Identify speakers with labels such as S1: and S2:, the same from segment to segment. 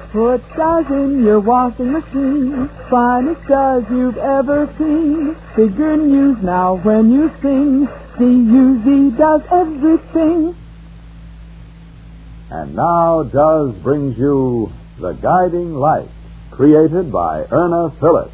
S1: Put Duz in your washing machine, finest Duz you've ever seen. Figure news now when you sing, D-U-Z does everything.
S2: And now Duz brings you The Guiding Light, created by Erna Phillips.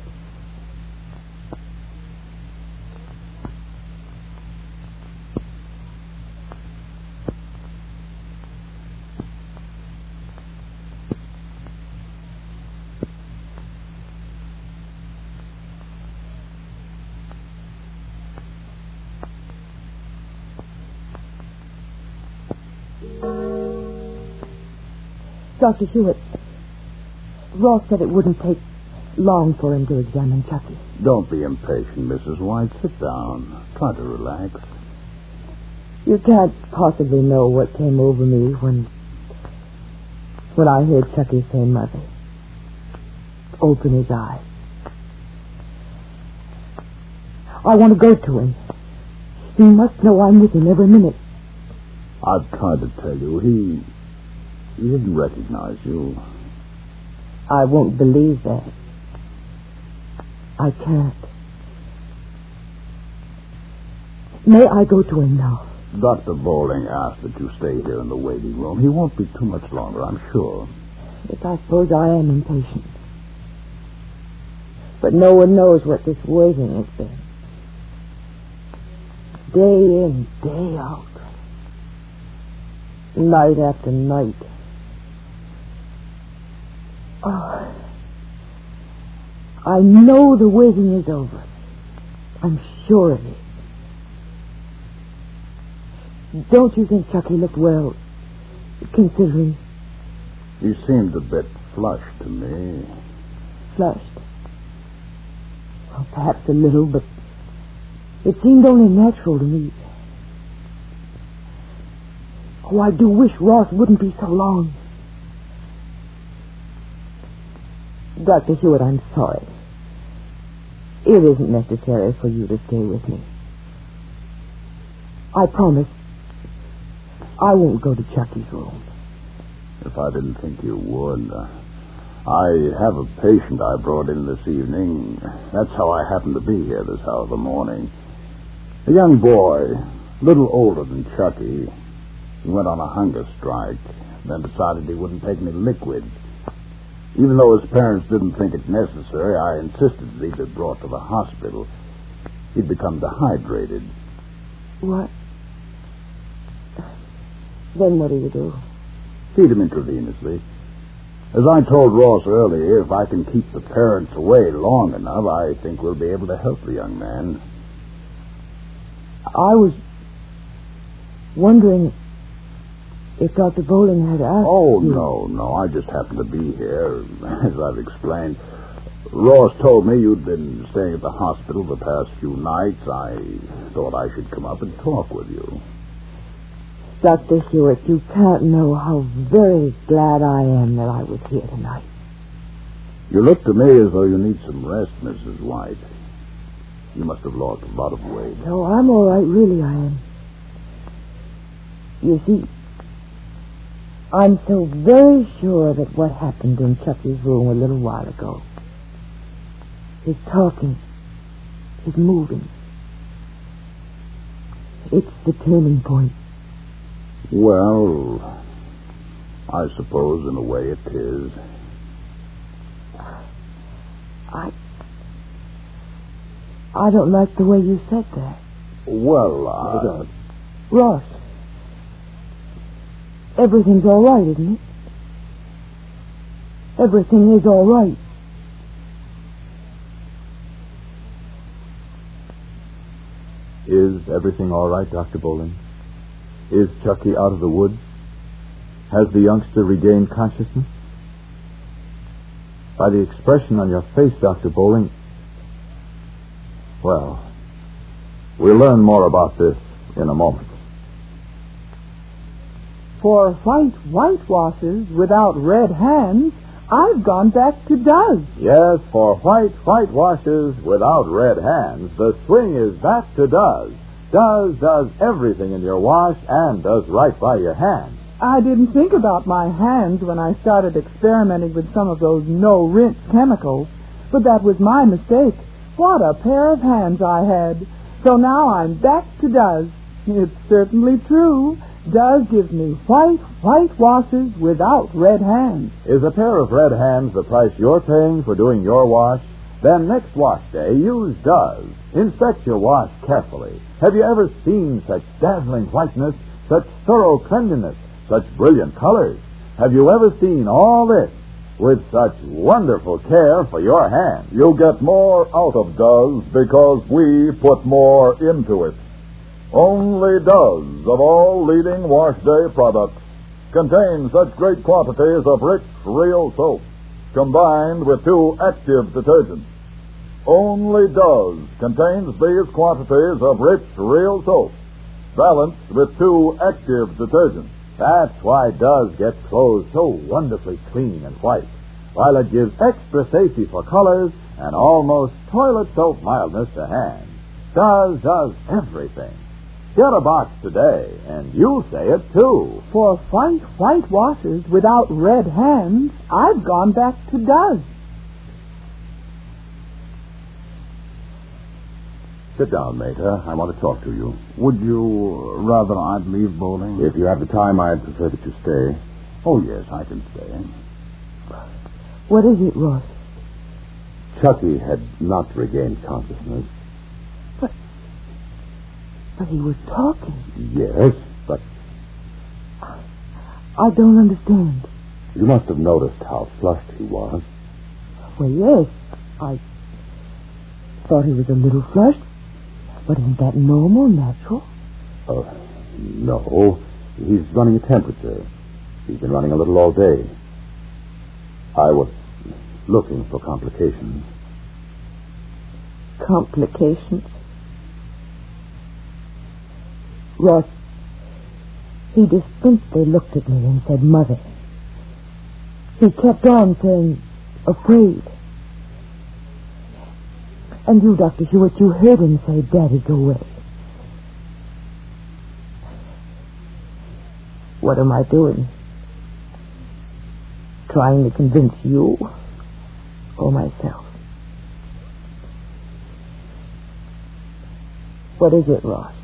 S3: Dr. Hewitt, Ross said it wouldn't take long for him to examine Chucky.
S2: Don't be impatient, Mrs. White. Sit down. Try to relax.
S3: You can't possibly know what came over me when I heard Chucky say Mother. Open his eyes. I want to go to him. He must know I'm with him every minute.
S2: I've tried to tell you. He didn't recognize you.
S3: I won't believe that. I can't. May I go to him now?
S2: Dr. Bowling asked that you stay here in the waiting room. He won't be too much longer, I'm sure.
S3: Yes, I suppose I am impatient. But no one knows what this waiting has been. Day in, day out. Night after night. Oh, I know the waiting is over. I'm sure of it. Don't you think Chucky looked well, considering?
S2: He seemed a bit flushed to me.
S3: Flushed? Well, perhaps a little, but it seemed only natural to me. Oh, I do wish Ross wouldn't be so long. Dr. Hewitt, I'm sorry. It isn't necessary for you to stay with me. I promise I won't go to Chucky's room.
S2: If I didn't think you would. I have a patient I brought in this evening. That's how I happen to be here this hour of the morning. A young boy, a little older than Chucky. He went on a hunger strike, then decided he wouldn't take any liquid. Even though his parents didn't think it necessary, I insisted that he be brought to the hospital. He'd become dehydrated.
S3: What? Then what do you do?
S2: Feed him intravenously. As I told Ross earlier, if I can keep the parents away long enough, I think we'll be able to help the young man.
S3: I was wondering if Dr. Bowling had asked you...
S2: No. I just happened to be here, as I've explained. Ross told me you'd been staying at the hospital the past few nights. I thought I should come up and talk with you.
S3: Dr. Hewitt, you can't know how very glad I am that I was here tonight.
S2: You look to me as though you need some rest, Mrs. White. You must have lost a lot of weight.
S3: No, I'm all right, really I am. You see, I'm so very sure that what happened in Chucky's room a little while ago, his talking, his moving, it's the turning point.
S2: Well, I suppose in a way it is.
S3: I don't like the way you said that.
S2: Well,
S3: Ross, everything's all right, isn't it? Everything is all right.
S4: Is everything all right, Dr. Bowling? Is Chucky out of the woods? Has the youngster regained consciousness? By the expression on your face, Dr. Bowling... Well, we'll learn more about this in a moment.
S1: For whitewashes without red hands, I've gone back to Duz.
S2: yes, for whitewashes without red hands, the swing is back to Duz. Duz does everything in your wash and does right by your hands.
S1: I didn't think about my hands when I started experimenting with some of those no-rinse chemicals, but that was my mistake. What a pair of hands I had. So now I'm back to Duz. It's certainly true. Duz gives me white washes without red hands.
S4: Is a pair of red hands the price you're paying for doing your wash? Then next wash day, use Duz. Inspect your wash carefully. Have you ever seen such dazzling whiteness, such thorough cleanliness, such brilliant colors? Have you ever seen all this with such wonderful care for your hands?
S5: You get more out of Duz because we put more into it. Only Duz, of all leading wash day products, contains such great quantities of rich, real soap, combined with 2 active detergents. Only Duz contains these quantities of rich, real soap, balanced with 2 active detergents.
S4: That's why Duz gets clothes so wonderfully clean and white, while it gives extra safety for colors and almost toilet soap mildness to hands. Duz does everything. Get a box today, and you'll say it, too.
S1: For white washes without red hands, I've gone back to Duz.
S2: Sit down, Mater. I want to talk to you. Would you rather I'd leave bowling? If you have the time, I'd prefer that you stay. Oh, yes, I can stay.
S3: What is it, Ross?
S2: Chucky had not regained consciousness.
S3: But he was talking.
S2: Yes, but
S3: I don't understand.
S2: you must have noticed how flushed he was.
S3: Well, yes, I thought he was a little flushed. But isn't that normal, natural?
S2: No. He's running a temperature. He's been running a little all day. I was looking for complications.
S3: Complications? Ross, he distinctly looked at me and said, Mother. He kept on saying, afraid. And you, Dr. Hewitt, you heard him say, Daddy, go away. What am I doing? Trying to convince you or myself? What is it, Ross?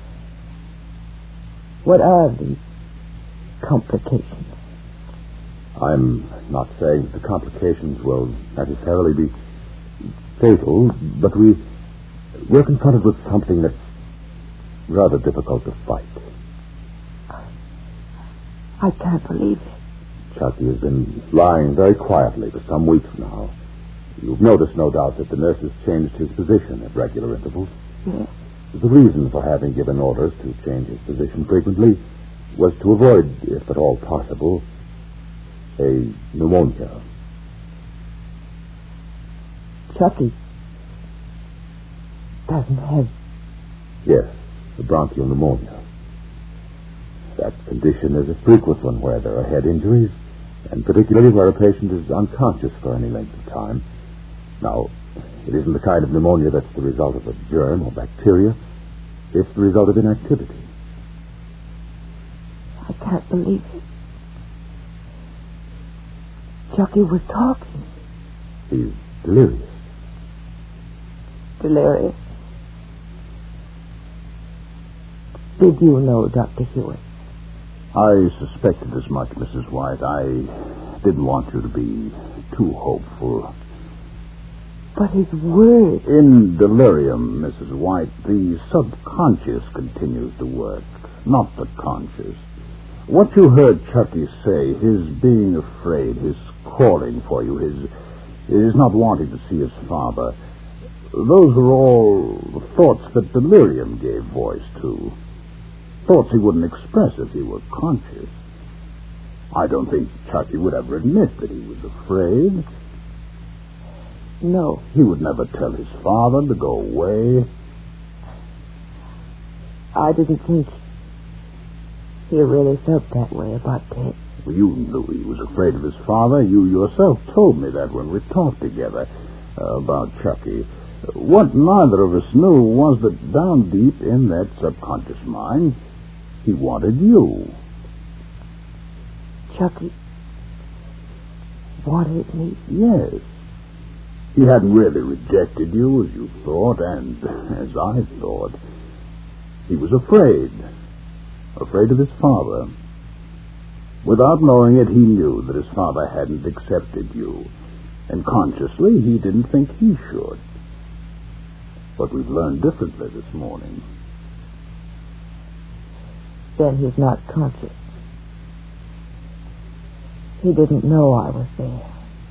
S3: What are these complications?
S2: I'm not saying that the complications will necessarily be fatal, but we're confronted with something that's rather difficult to fight.
S3: I can't believe it.
S2: Chucky has been lying very quietly for some weeks now. You've noticed, no doubt, that the nurses changed his position at regular intervals.
S3: Yes.
S2: The reason for having given orders to change his position frequently was to avoid, if at all possible, a pneumonia.
S3: Chucky doesn't have...
S2: Yes, the bronchial pneumonia. That condition is a frequent one where there are head injuries, and particularly where a patient is unconscious for any length of time. Now, it isn't the kind of pneumonia that's the result of a germ or bacteria. It's the result of inactivity.
S3: I can't believe it. Chucky was talking.
S2: He's delirious.
S3: Delirious. Did you know, Dr. Hewitt?
S2: I suspected as much, Mrs. White. I didn't want you to be too hopeful.
S3: But his words...
S2: In delirium, Mrs. White, the subconscious continues to work, not the conscious. What you heard Chucky say, his being afraid, his calling for you, his not wanting to see his father, those are all thoughts that delirium gave voice to. Thoughts he wouldn't express if he were conscious. I don't think Chucky would ever admit that he was afraid.
S3: No.
S2: He would never tell his father to go away.
S3: I didn't think he really felt that way about Ted.
S2: Well, you knew he was afraid of his father. You yourself told me that when we talked together about Chucky. What neither of us knew was that down deep in that subconscious mind, he wanted you.
S3: Chucky wanted me.
S2: Yes. He hadn't really rejected you as you thought, and as I thought. He was afraid. Afraid of his father. Without knowing it, he knew that his father hadn't accepted you. And consciously, he didn't think he should. But we've learned differently this morning.
S3: Then he's not conscious. He didn't know I was there.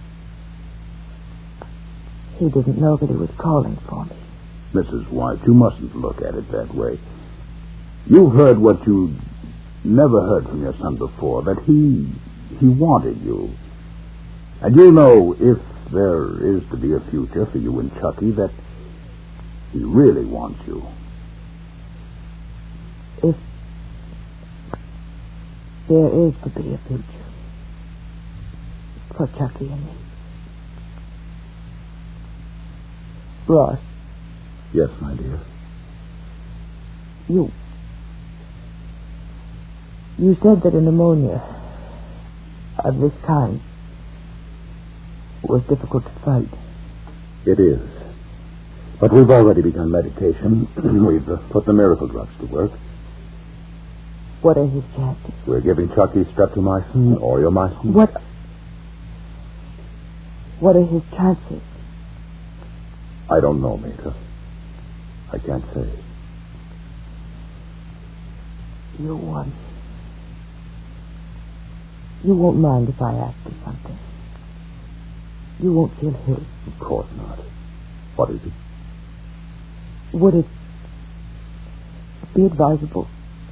S3: He didn't know that he was calling for me.
S2: Mrs. White, you mustn't look at it that way. You've heard what you never heard from your son before, that he wanted you. And you know, if there is to be a future for you and Chucky, that he really wants you.
S3: If there is to be a future for Chucky and me. Ross.
S2: Yes, my dear.
S3: You said that a pneumonia of this kind was difficult to fight.
S2: It is. But we've already begun medication. We've put the miracle drugs to work.
S3: What are his chances?
S2: We're giving Chucky streptomycin, aureomycin.
S3: What are his chances?
S2: I don't know, Mater. I can't say.
S3: You won't mind if I ask you something. You won't feel hurt.
S2: Of course not. What is it?
S3: Would it be advisable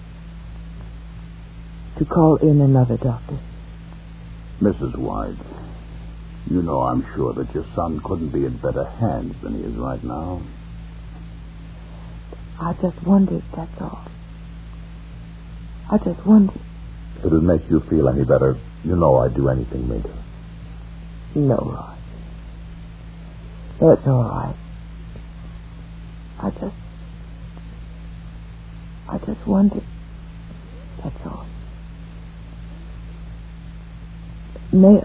S3: to call in another doctor?
S2: Mrs. White, you know I'm sure that your son couldn't be in better hands than he is right now.
S3: I just wondered, that's all. I just wondered.
S2: If it'll make you feel any better, you know I'd do anything, Mater.
S3: No, Ross. That's all right. I just wondered. That's all. May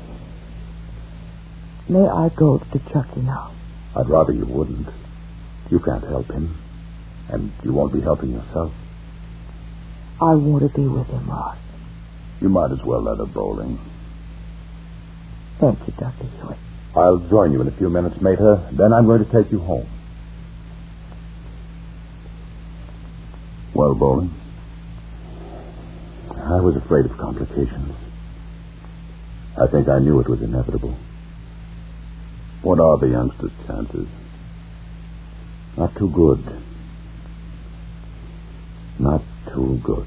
S3: I go to Chucky now?
S2: I'd rather you wouldn't. You can't help him. And you won't be helping yourself.
S3: I want to be with him, Ross.
S2: You might as well let her bowling.
S3: Thank you, Dr. Hewitt.
S2: I'll join you in a few minutes, Mater. Then I'm going to take you home. Well, Bowling? I was afraid of complications. I think I knew it was inevitable. What are the youngster's chances? Not too good. Not too good.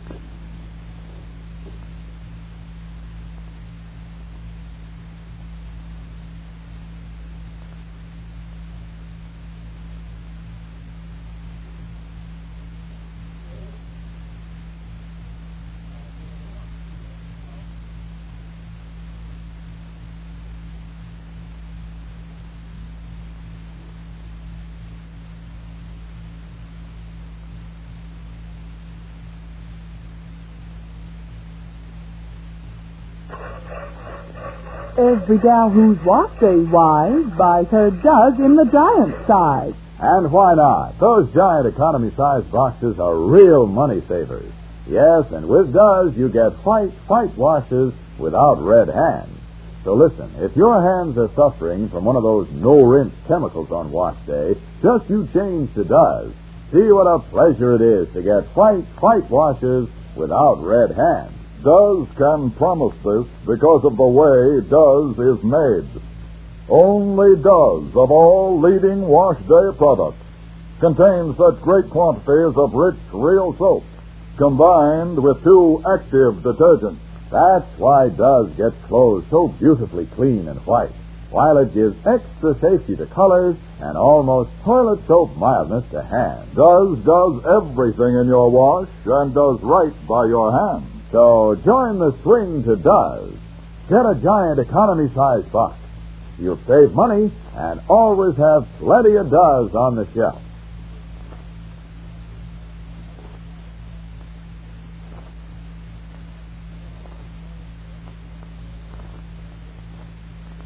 S1: Every gal who's washed a wise buys her jug in the giant size.
S4: And why not? Those giant economy-sized boxes are real money savers. Yes, and with Does, you get white washes without red hands. So listen, if your hands are suffering from one of those no-rinse chemicals on wash day, just you change to Does. See what a pleasure it is to get white washes without red hands.
S5: Does can promise this because of the way Does is made. Only Does, of all leading wash day products, contains such great quantities of rich, real soap, combined with 2 active detergents.
S4: That's why Does gets clothes so beautifully clean and white, while it gives extra safety to colors and almost toilet soap mildness to hands.
S5: Does does everything in your wash and does right by your hands.
S4: So join the swing to Does. Get a giant economy-sized box. You'll save money and always have plenty of Does on the shelf.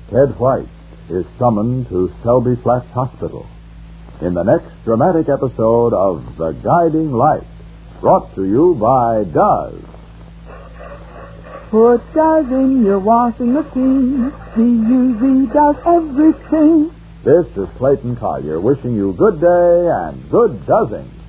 S4: Ted White is summoned to Selby Flats Hospital in the next dramatic episode of The Guiding Light, brought to you by Duz.
S1: Put Duz in your washing machine. D-U-Z does everything.
S4: This is Clayton Collier wishing you good day and good dozzing.